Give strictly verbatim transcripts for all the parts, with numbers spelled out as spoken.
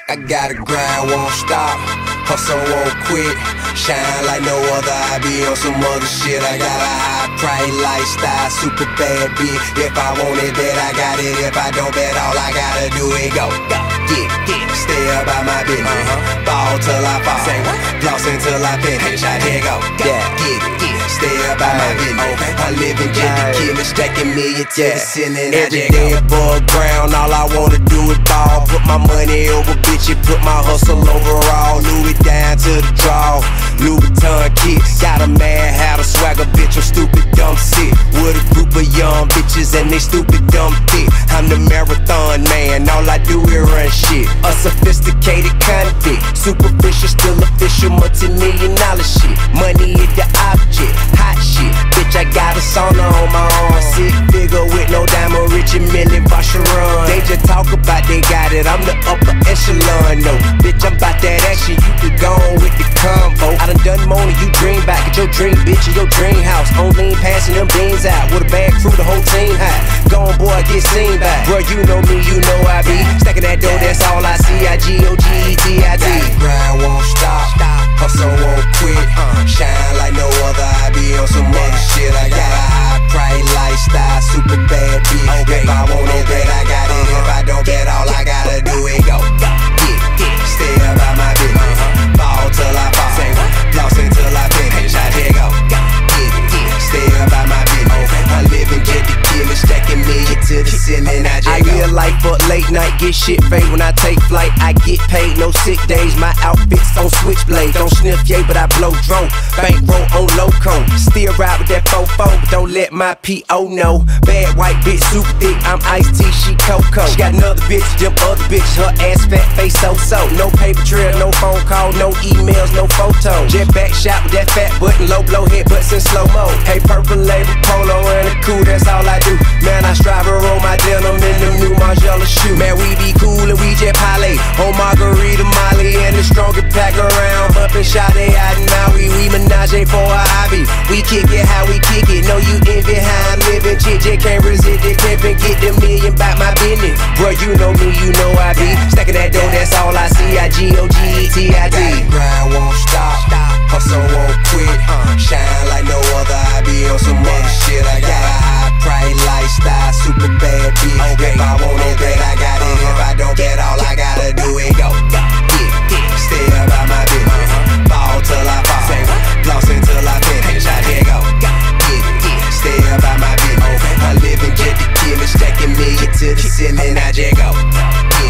I gotta grind, won't stop, hustle won't quit, shine like no other, I be on some other shit. I got a high price lifestyle, super bad bitch. If I want it, bet I got it. If I don't, bet all I gotta do is go, go, get, get, stay about my business, uh-huh. Ball till I fall, say what? Floss until I finish, I here go, go, yeah. Get it, get it, stay about my business, okay. I'm living just to kill it, stacking millions to the ceiling. Every day above ground, all I wanna do is ball. Put my money over bitch, and put my hustle overall. Louis down to the draw, Louis Vuitton kit. Got a mad hat, a swagger bitch, I'm stupid dumb sick. With a group of young bitches and they stupid dumb thick. I'm the marathon man, all I do is run shit. A sophisticated convict, superficial, still official, multi-million dollar shit. Money is the object, hot shit. Bitch, I got a sauna on my arm, sick figure with no diamond, Richie Millie, Vacheron. They just talk about they got it, I'm the upper echelon, no. Bitch, I'm about that action, you can go on with the convo. I done done more than you dream back at your dream bitch in your dream house. On lean passing them beans out, with a bag crew, the whole team high. Gone boy, get seen by. Bro, you know me, you know I be stacking that dough, that's all I see. I G O G E T I D. Grind won't stop, hustle won't quit, shine like no other, I be on some other shit. I got a high price lifestyle, super bad bitch. If I want it, bet I got it. If I don't, bet all I gotta do is go, get, get, stay about my business, ball till I fall, floss until I finish. I here go, get, get, stay about my business. I'm living just to kill it, stacking millions to the ceiling. I just I live life but late night, get shit fade when I take flight. I get paid, no sick days, my outfits on switchblade. Don't sniff yay, but I blow drone, bankroll on loco. Still ride with that fofo, but don't let my P O know. Bad white bitch, super thick, I'm iced tea, she Coco. She got another bitch, them other bitches, her ass fat, face so-so. No paper trail, no phone call, no emails, no photos. Jet back shot with that fat button, low blow head butts in slow-mo. Hey, purple label, polo, and a cool, that's all I do. Man, I strive to roll my denim in them new Margiela shoes. Man, we be cool and we jet parlay on Margarita, Molly, and the strongest pack around. Bumpin' Sade out in Maui, we menage for a hobby. We kick it how we kick it, know you envy how I'm living. Chick, just can't resist it, pimpin', get the million back my business. Bro, you know me, you know I be stacking that dough, that's all I see. I G O G E T I D. Grind won't stop, hustle won't quit, shine like no other, I be on some other shit. I got a high price lifestyle, super bad bitch. If I want it, bet I got it. If I don't, bet all I gotta do is go, get, get, stay about my business, ball till I fall, floss until I finish. I here go, get, get, stay about my business. I'm living just to kill it, stacking millions to the ceiling. I just go, get,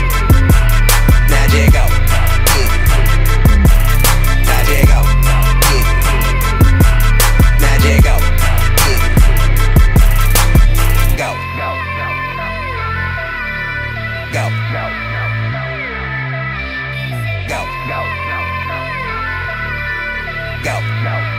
now just go, get, now just go, get, now just go, get, go, go, go, go, go, go.